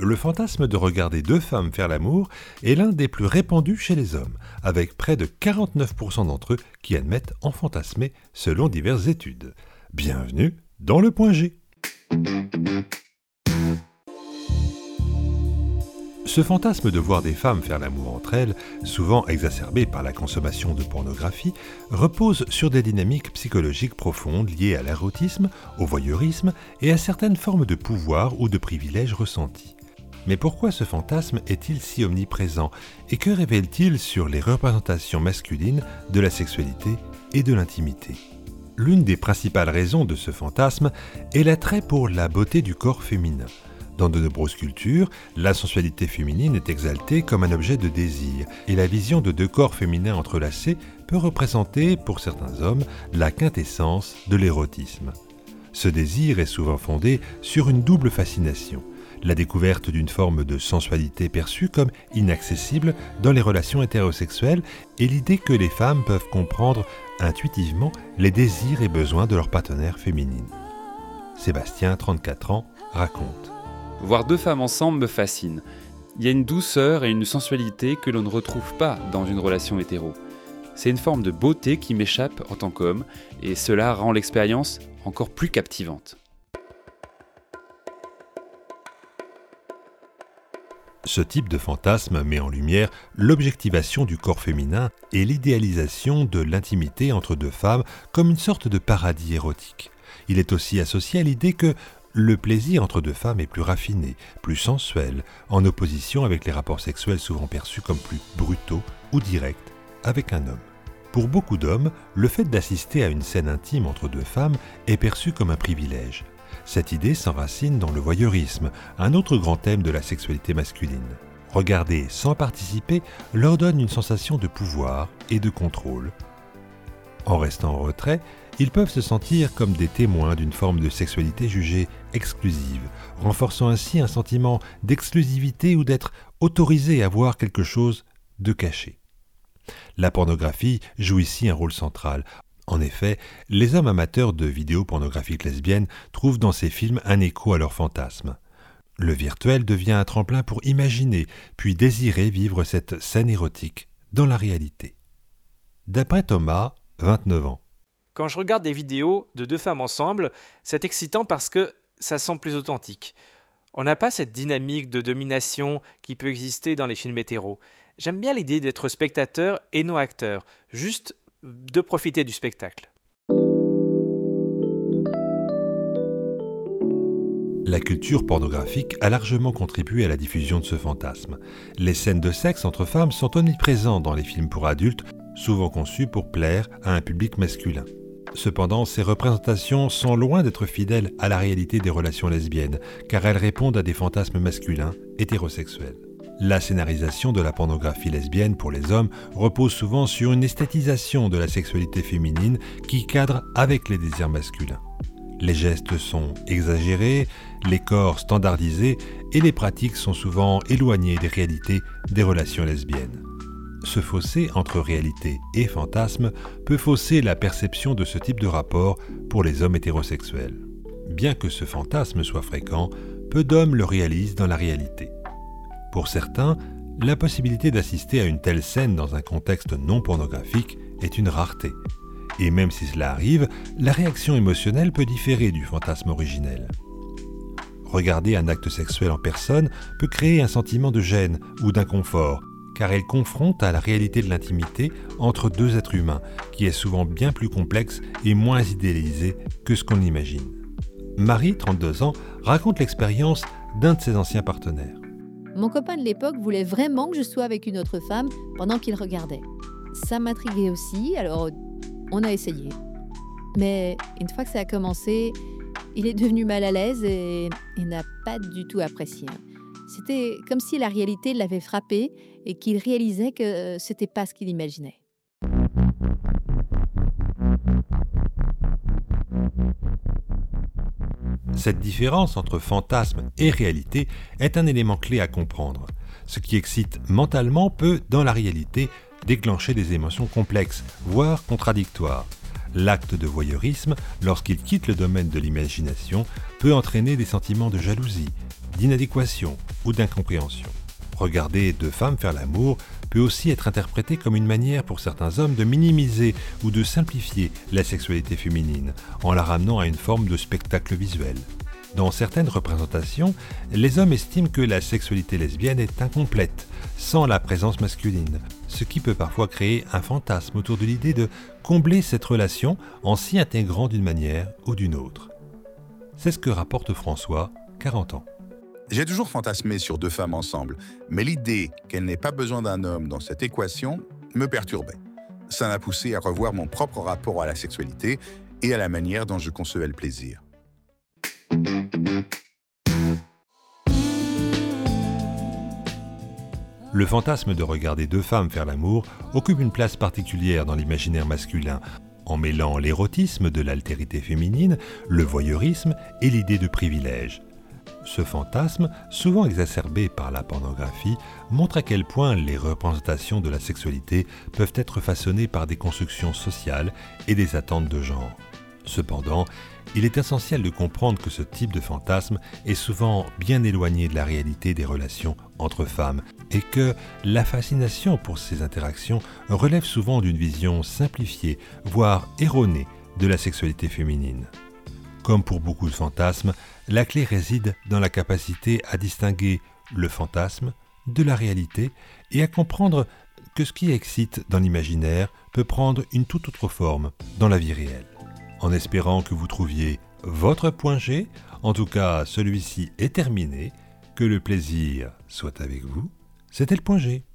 le fantasme de regarder deux femmes faire l'amour est l'un des plus répandus chez les hommes, avec près de 49% d'entre eux qui admettent en fantasmer selon diverses études. Bienvenue dans le point G. Ce fantasme de voir des femmes faire l'amour entre elles, souvent exacerbé par la consommation de pornographie, repose sur des dynamiques psychologiques profondes liées à l'érotisme, au voyeurisme et à certaines formes de pouvoir ou de privilèges ressentis. Mais pourquoi ce fantasme est-il si omniprésent et que révèle-t-il sur les représentations masculines de la sexualité et de l'intimité ? L'une des principales raisons de ce fantasme est l'attrait pour la beauté du corps féminin. Dans de nombreuses cultures, la sensualité féminine est exaltée comme un objet de désir, et la vision de deux corps féminins entrelacés peut représenter, pour certains hommes, la quintessence de l'érotisme. Ce désir est souvent fondé sur une double fascination, la découverte d'une forme de sensualité perçue comme inaccessible dans les relations hétérosexuelles et l'idée que les femmes peuvent comprendre intuitivement les désirs et besoins de leur partenaire féminine. Sébastien, 34 ans, raconte. Voir deux femmes ensemble me fascine. Il y a une douceur et une sensualité que l'on ne retrouve pas dans une relation hétéro. C'est une forme de beauté qui m'échappe en tant qu'homme, et cela rend l'expérience encore plus captivante. Ce type de fantasme met en lumière l'objectivation du corps féminin et l'idéalisation de l'intimité entre deux femmes comme une sorte de paradis érotique. Il est aussi associé à l'idée que le plaisir entre deux femmes est plus raffiné, plus sensuel, en opposition avec les rapports sexuels souvent perçus comme plus brutaux ou directs avec un homme. Pour beaucoup d'hommes, le fait d'assister à une scène intime entre deux femmes est perçu comme un privilège. Cette idée s'enracine dans le voyeurisme, un autre grand thème de la sexualité masculine. Regarder sans participer leur donne une sensation de pouvoir et de contrôle. En restant en retrait, ils peuvent se sentir comme des témoins d'une forme de sexualité jugée exclusive, renforçant ainsi un sentiment d'exclusivité ou d'être autorisé à voir quelque chose de caché. La pornographie joue ici un rôle central. En effet, les hommes amateurs de vidéos pornographiques lesbiennes trouvent dans ces films un écho à leur fantasme. Le virtuel devient un tremplin pour imaginer, puis désirer vivre cette scène érotique dans la réalité. D'après Thomas, 29 ans. Quand je regarde des vidéos de deux femmes ensemble, c'est excitant parce que ça semble plus authentique. On n'a pas cette dynamique de domination qui peut exister dans les films hétéros. J'aime bien l'idée d'être spectateur et non acteur, juste de profiter du spectacle. La culture pornographique a largement contribué à la diffusion de ce fantasme. Les scènes de sexe entre femmes sont omniprésentes dans les films pour adultes, souvent conçus pour plaire à un public masculin. Cependant, ces représentations sont loin d'être fidèles à la réalité des relations lesbiennes, car elles répondent à des fantasmes masculins hétérosexuels. La scénarisation de la pornographie lesbienne pour les hommes repose souvent sur une esthétisation de la sexualité féminine qui cadre avec les désirs masculins. Les gestes sont exagérés, les corps standardisés et les pratiques sont souvent éloignées des réalités des relations lesbiennes. Ce fossé entre réalité et fantasme peut fausser la perception de ce type de rapport pour les hommes hétérosexuels. Bien que ce fantasme soit fréquent, peu d'hommes le réalisent dans la réalité. Pour certains, la possibilité d'assister à une telle scène dans un contexte non pornographique est une rareté. Et même si cela arrive, la réaction émotionnelle peut différer du fantasme originel. Regarder un acte sexuel en personne peut créer un sentiment de gêne ou d'inconfort, car elle confronte à la réalité de l'intimité entre deux êtres humains, qui est souvent bien plus complexe et moins idéalisée que ce qu'on imagine. Marie, 32 ans, raconte l'expérience d'un de ses anciens partenaires. Mon copain de l'époque voulait vraiment que je sois avec une autre femme pendant qu'il regardait. Ça m'intriguait aussi, alors on a essayé. Mais une fois que ça a commencé, il est devenu mal à l'aise et il n'a pas du tout apprécié. C'était comme si la réalité l'avait frappé et qu'il réalisait que c'était pas ce qu'il imaginait. Cette différence entre fantasme et réalité est un élément clé à comprendre. Ce qui excite mentalement peut, dans la réalité, déclencher des émotions complexes, voire contradictoires. L'acte de voyeurisme, lorsqu'il quitte le domaine de l'imagination, peut entraîner des sentiments de jalousie, d'inadéquation ou d'incompréhension. Regarder deux femmes faire l'amour peut aussi être interprété comme une manière pour certains hommes de minimiser ou de simplifier la sexualité féminine en la ramenant à une forme de spectacle visuel. Dans certaines représentations, les hommes estiment que la sexualité lesbienne est incomplète, sans la présence masculine, ce qui peut parfois créer un fantasme autour de l'idée de combler cette relation en s'y intégrant d'une manière ou d'une autre. C'est ce que rapporte François, 40 ans. J'ai toujours fantasmé sur deux femmes ensemble, mais l'idée qu'elle n'ait pas besoin d'un homme dans cette équation me perturbait. Ça m'a poussé à revoir mon propre rapport à la sexualité et à la manière dont je concevais le plaisir. Le fantasme de regarder deux femmes faire l'amour occupe une place particulière dans l'imaginaire masculin, en mêlant l'érotisme de l'altérité féminine, le voyeurisme et l'idée de privilège. Ce fantasme, souvent exacerbé par la pornographie, montre à quel point les représentations de la sexualité peuvent être façonnées par des constructions sociales et des attentes de genre. Cependant, il est essentiel de comprendre que ce type de fantasme est souvent bien éloigné de la réalité des relations entre femmes et que la fascination pour ces interactions relève souvent d'une vision simplifiée, voire erronée, de la sexualité féminine. Comme pour beaucoup de fantasmes, la clé réside dans la capacité à distinguer le fantasme de la réalité et à comprendre que ce qui excite dans l'imaginaire peut prendre une toute autre forme dans la vie réelle. En espérant que vous trouviez votre point G, en tout cas celui-ci est terminé, que le plaisir soit avec vous, c'était le point G.